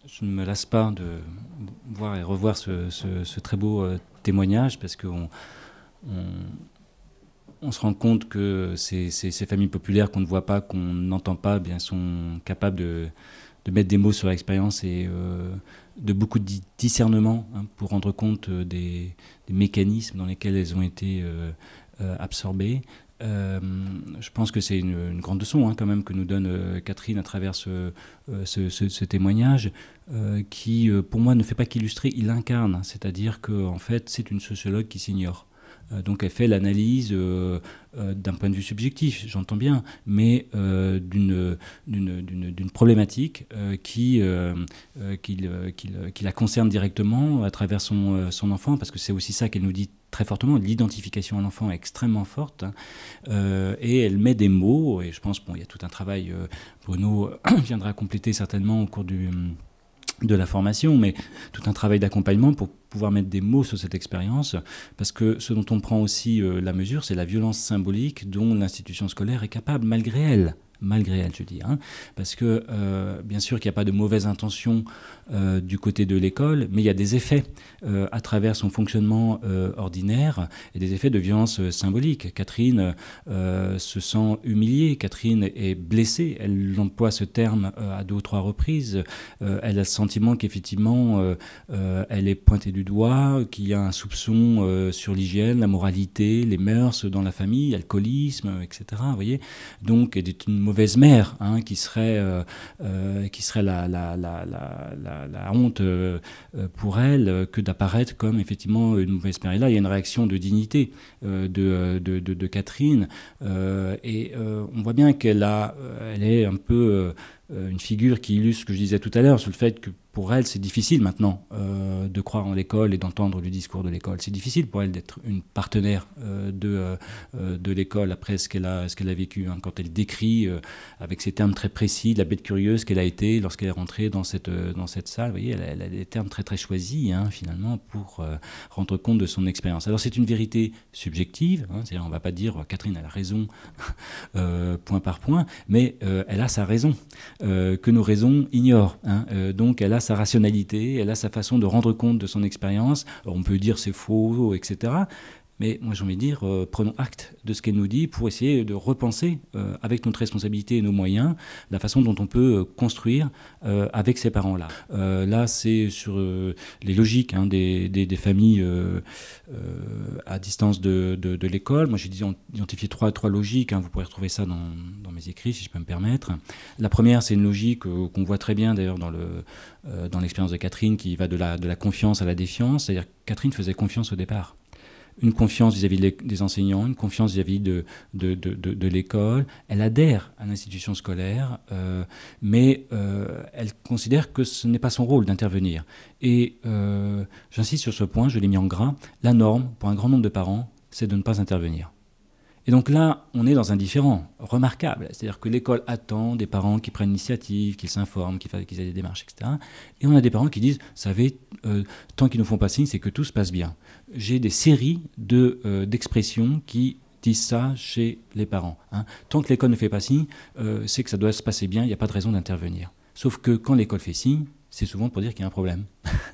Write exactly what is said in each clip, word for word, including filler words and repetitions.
je ne me lasse pas de voir et revoir ce, ce, ce très beau euh, témoignage parce qu'on on, on se rend compte que ces, ces, ces familles populaires qu'on ne voit pas, qu'on n'entend pas, eh bien, sont capables de, de mettre des mots sur l'expérience et euh, de beaucoup de discernement, hein, pour rendre compte des, des mécanismes dans lesquels elles ont été euh, euh, absorbées. Euh, je pense que c'est une, une grande leçon, hein, quand même, que nous donne euh, Catherine à travers ce, euh, ce, ce, ce témoignage euh, qui, euh, pour moi, ne fait pas qu'illustrer, il incarne. C'est-à-dire qu'en fait, c'est une sociologue qui s'ignore. Euh, donc elle fait l'analyse euh, euh, d'un point de vue subjectif, j'entends bien, mais euh, d'une, d'une, d'une, d'une problématique euh, qui, euh, euh, qui, qui, qui la concerne directement à travers son, euh, son enfant, parce que c'est aussi ça qu'elle nous dit très fortement, l'identification à l'enfant est extrêmement forte, hein, euh, et elle met des mots, et je pense qu'il bon, y a tout un travail, euh, Bruno viendra compléter certainement au cours du... de la formation, mais tout un travail d'accompagnement pour pouvoir mettre des mots sur cette expérience, parce que ce dont on prend aussi euh, la mesure, c'est la violence symbolique dont l'institution scolaire est capable, malgré elle, malgré elle, je dis, hein, parce que euh, bien sûr qu'il n'y a pas de mauvaise intention euh, du côté de l'école, mais il y a des effets euh, à travers son fonctionnement euh, ordinaire et des effets de violence euh, symbolique. Catherine euh, se sent humiliée, Catherine est blessée, elle emploie ce terme euh, à deux ou trois reprises, euh, elle a le sentiment qu'effectivement euh, euh, elle est pointée du doigt, qu'il y a un soupçon euh, sur l'hygiène, la moralité, les mœurs dans la famille, alcoolisme, et cetera. Vous voyez, donc elle est une mauvaise mère, hein, qui serait, euh, euh, qui serait la, la, la, la, la, la honte euh, pour elle que d'apparaître comme effectivement une mauvaise mère. Et là, il y a une réaction de dignité euh, de, de, de, de Catherine, euh, et euh, on voit bien qu'elle a, elle est un peu euh, une figure qui illustre ce que je disais tout à l'heure sur le fait que pour elle, c'est difficile maintenant euh, de croire en l'école et d'entendre le discours de l'école. C'est difficile pour elle d'être une partenaire euh, de, euh, de l'école après ce qu'elle a, ce qu'elle a vécu, hein, quand elle décrit euh, avec ces termes très précis la bête curieuse qu'elle a été lorsqu'elle est rentrée dans cette, euh, dans cette salle. Vous voyez, elle a, elle a des termes très très choisis, hein, finalement, pour euh, rendre compte de son expérience. Alors c'est une vérité subjective, hein, c'est-à-dire on ne va pas dire Catherine a raison euh, point par point, mais euh, elle a sa raison euh, que nos raisons ignorent, hein, euh, donc elle a sa rationalité, elle a sa façon de rendre compte de son expérience. Alors on peut dire c'est faux, et cetera. Mais moi j'ai envie de dire, euh, prenons acte de ce qu'elle nous dit pour essayer de repenser, euh, avec notre responsabilité et nos moyens, la façon dont on peut euh, construire euh, avec ces parents-là. Euh, là c'est sur euh, les logiques, hein, des, des, des familles euh, euh, à distance de, de, de l'école. Moi j'ai identifié trois, trois logiques, hein, vous pourrez retrouver ça dans, dans mes écrits si je peux me permettre. La première c'est une logique euh, qu'on voit très bien d'ailleurs dans, le, euh, dans l'expérience de Catherine, qui va de la, de la confiance à la défiance, c'est-à-dire que Catherine faisait confiance au départ. Une confiance vis-à-vis des enseignants, une confiance vis-à-vis de, de, de, de, de l'école. Elle adhère à l'institution scolaire, euh, mais euh, elle considère que ce n'est pas son rôle d'intervenir. Et euh, j'insiste sur ce point, je l'ai mis en gras, la norme, pour un grand nombre de parents, c'est de ne pas intervenir. Et donc là, on est dans un différent remarquable. C'est-à-dire que l'école attend des parents qui prennent l'initiative, qui s'informent, qui fassent, qui aient des démarches, et cetera. Et on a des parents qui disent, vous savez, euh, tant qu'ils ne font pas signe, c'est que tout se passe bien. J'ai des séries de, euh, d'expressions qui disent ça chez les parents, hein. Tant que l'école ne fait pas signe, euh, c'est que ça doit se passer bien, il n'y a pas de raison d'intervenir. Sauf que quand l'école fait signe, c'est souvent pour dire qu'il y a un problème.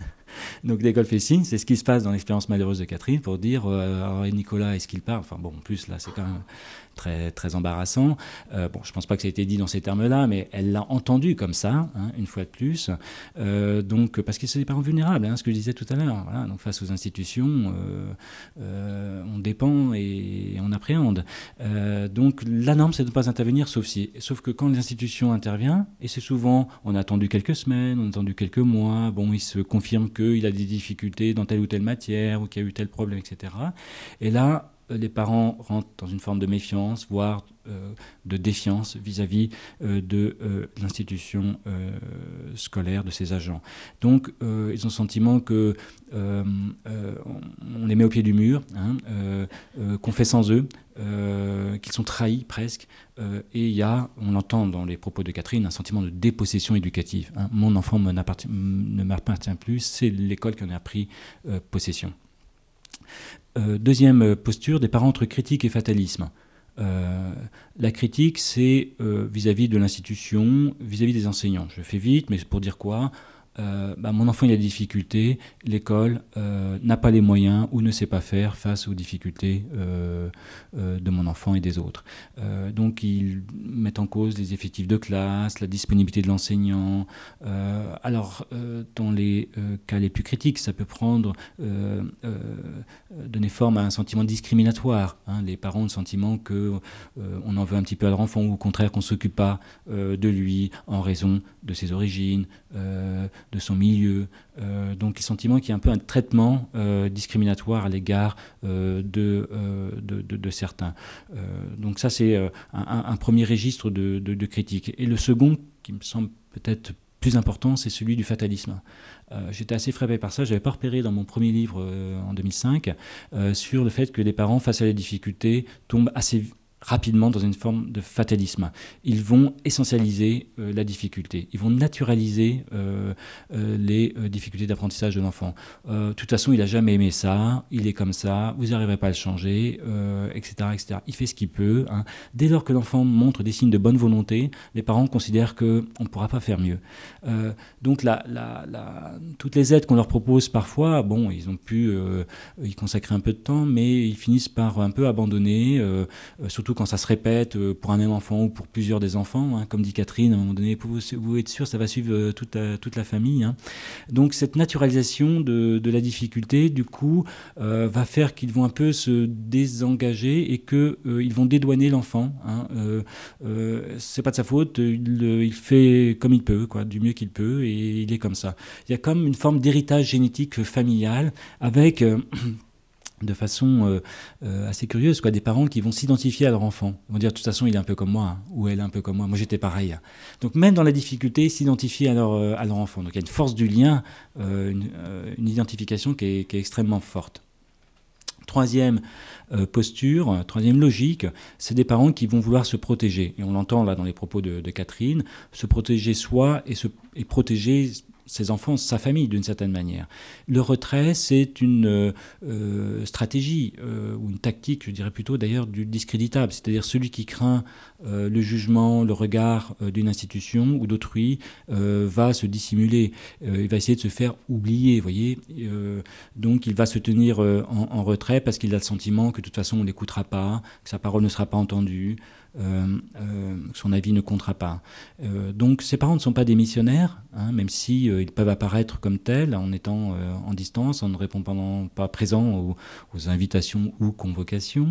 Donc l'école fait signe, c'est ce qui se passe dans l'expérience malheureuse de Catherine, pour dire euh, Nicolas, est-ce qu'il parle? Enfin bon, en plus là c'est quand même très, très embarrassant. Euh, bon, je ne pense pas que ça a été dit dans ces termes-là, mais elle l'a entendu comme ça, hein, une fois de plus. Euh, donc, parce que c'est des parents vulnérables, hein, ce que je disais tout à l'heure. Voilà, donc face aux institutions, euh, euh, on dépend et on appréhende. Euh, donc la norme, c'est de ne pas intervenir, sauf si, sauf que quand l'institution intervient, et c'est souvent, on a attendu quelques semaines, on a attendu quelques mois, bon, il se confirme qu'il a des difficultés dans telle ou telle matière, ou qu'il y a eu tel problème, et cetera. Et là, les parents rentrent dans une forme de méfiance, voire euh, de défiance vis-à-vis euh, de euh, l'institution euh, scolaire, de ses agents. Donc, euh, ils ont le sentiment que euh, euh, on les met au pied du mur, hein, euh, euh, qu'on fait sans eux, euh, qu'ils sont trahis presque. Euh, et il y a, on l'entend dans les propos de Catherine, un sentiment de dépossession éducative, hein. Mon enfant ne m'appartient plus, c'est l'école qui en a pris euh, possession. Euh, deuxième posture, des parents entre critique et fatalisme. Euh, la critique, c'est euh, vis-à-vis de l'institution, vis-à-vis des enseignants. Je fais vite, mais pour dire quoi ? euh, bah, mon enfant il a des difficultés, l'école euh, n'a pas les moyens ou ne sait pas faire face aux difficultés euh, euh, de mon enfant et des autres. Euh, donc ils mettent en cause les effectifs de classe, la disponibilité de l'enseignant. Euh, alors euh, dans les euh, cas les plus critiques, ça peut prendre, euh, euh, donner forme à un sentiment discriminatoire. Hein. Les parents ont le sentiment que euh, on en veut un petit peu à leur enfant ou au contraire qu'on ne s'occupe pas euh, de lui en raison de ses origines, euh, de son milieu. Euh, donc le sentiment qu'il y a un peu un traitement euh, discriminatoire à l'égard euh, de, euh, de, de, de certains. Euh, donc ça c'est euh, un, un premier registre de, de, de critique. Et le second, qui me semble peut-être plus important, c'est celui du fatalisme. Euh, j'étais assez frappé par ça. Je n'avais pas repéré dans mon premier livre euh, en deux mille cinq euh, sur le fait que les parents, face à la difficulté, tombent assez rapidement dans une forme de fatalisme. Ils vont essentialiser euh, la difficulté. Ils vont naturaliser euh, euh, les euh, difficultés d'apprentissage de l'enfant. Euh, de toute façon, il n'a jamais aimé ça, il est comme ça, vous n'arriverez pas à le changer, euh, et cetera, et cetera. Il fait ce qu'il peut. Hein. Dès lors que l'enfant montre des signes de bonne volonté, les parents considèrent qu'on ne pourra pas faire mieux. Euh, donc, la, la, la, toutes les aides qu'on leur propose parfois, bon, ils ont pu euh, y consacrer un peu de temps, mais ils finissent par un peu abandonner, euh, surtout quand ça se répète pour un même enfant ou pour plusieurs des enfants, hein, comme dit Catherine, à un moment donné, vous, vous êtes sûr, ça va suivre toute la, toute la famille. Hein. Donc cette naturalisation de, de la difficulté, du coup, euh, va faire qu'ils vont un peu se désengager et qu'ils euh, vont dédouaner l'enfant. Hein. Euh, euh, c'est pas de sa faute, il, il fait comme il peut, quoi, du mieux qu'il peut, et il est comme ça. Il y a comme une forme d'héritage génétique familial avec... Euh, de façon euh, euh, assez curieuse, quoi, des parents qui vont s'identifier à leur enfant. Ils vont dire, de toute façon, il est un peu comme moi, hein, ou elle est un peu comme moi. Moi, j'étais pareil. Hein. Donc, même dans la difficulté, s'identifier à leur, euh, à leur enfant. Donc, il y a une force du lien, euh, une, euh, une identification qui est, qui est extrêmement forte. Troisième euh, posture, troisième logique, c'est des parents qui vont vouloir se protéger. Et on l'entend là dans les propos de, de Catherine, se protéger soi et, se, et protéger ses enfants, sa famille d'une certaine manière. Le retrait, c'est une euh, stratégie euh, ou une tactique, je dirais plutôt d'ailleurs, du discréditable, c'est-à-dire celui qui craint euh, le jugement, le regard euh, d'une institution ou d'autrui euh, va se dissimuler, euh, il va essayer de se faire oublier, vous voyez. Euh, donc il va se tenir euh, en, en retrait parce qu'il a le sentiment que de toute façon on ne l'écoutera pas, que sa parole ne sera pas entendue. Euh, euh, son avis ne comptera pas. Euh, donc ses parents ne sont pas des missionnaires, hein, même si euh, ils peuvent apparaître comme tels en étant euh, en distance, en ne répondant pas présent aux, aux invitations ou convocations.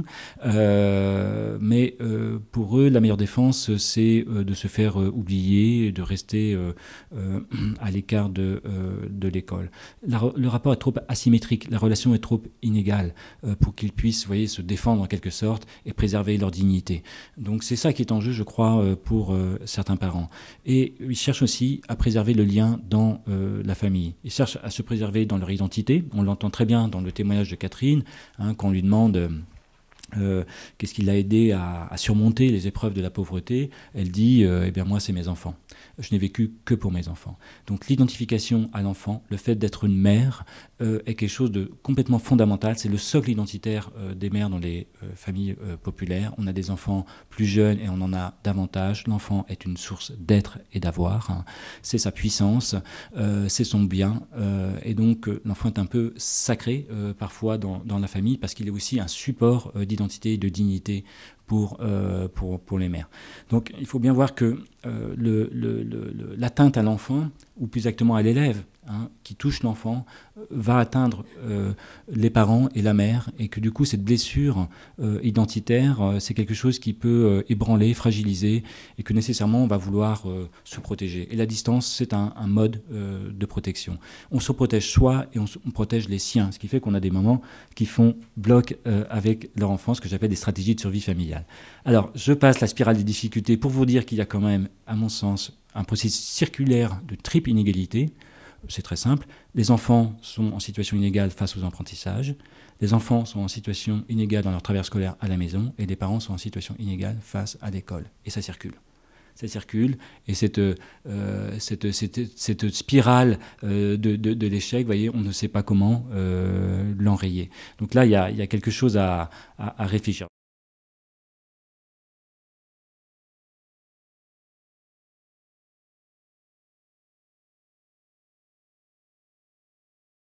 Euh, mais euh, pour eux, la meilleure défense, c'est euh, de se faire euh, oublier, de rester euh, euh, à l'écart de, euh, de l'école. La, le rapport est trop asymétrique, la relation est trop inégale euh, pour qu'ils puissent, vous voyez, se défendre en quelque sorte et préserver leur dignité. Donc c'est ça qui est en jeu, je crois, pour euh, certains parents. Et ils cherchent aussi à préserver le lien dans euh, la famille. Ils cherchent à se préserver dans leur identité. On l'entend très bien dans le témoignage de Catherine, hein, quand on lui demande... Euh, Euh, qu'est-ce qui l'a aidé à, à surmonter les épreuves de la pauvreté. Elle dit euh, eh bien moi c'est mes enfants, je n'ai vécu que pour mes enfants. Donc l'identification à l'enfant, le fait d'être une mère euh, est quelque chose de complètement fondamental. C'est le socle identitaire euh, des mères dans les euh, familles euh, populaires. On a des enfants plus jeunes et on en a davantage. L'enfant est une source d'être et d'avoir, hein. C'est sa puissance, euh, c'est son bien, euh, et donc euh, l'enfant est un peu sacré euh, parfois dans, dans la famille parce qu'il est aussi un support euh, d'identité et de dignité pour, euh, pour, pour les mères. Donc il faut bien voir que euh, le, le, le, l'atteinte à l'enfant, ou plus exactement à l'élève, hein, qui touche l'enfant, va atteindre euh, les parents et la mère, et que du coup cette blessure euh, identitaire, euh, c'est quelque chose qui peut euh, ébranler, fragiliser, et que nécessairement on va vouloir euh, se protéger. Et la distance, c'est un, un mode euh, de protection. On se protège soi et on, on protège les siens, ce qui fait qu'on a des moments qui font bloc euh, avec leur enfant, ce que j'appelle des stratégies de survie familiale. Alors, je passe la spirale des difficultés pour vous dire qu'il y a quand même, à mon sens, un processus circulaire de triple inégalité. C'est très simple. Les enfants sont en situation inégale face aux apprentissages. Les enfants sont en situation inégale dans leur traverse scolaire à la maison. Et les parents sont en situation inégale face à l'école. Et ça circule. Ça circule. Et cette, euh, cette, cette, cette spirale euh, de, de, de l'échec, vous voyez, on ne sait pas comment euh, l'enrayer. Donc là, il y a, il y a quelque chose à, à, à réfléchir.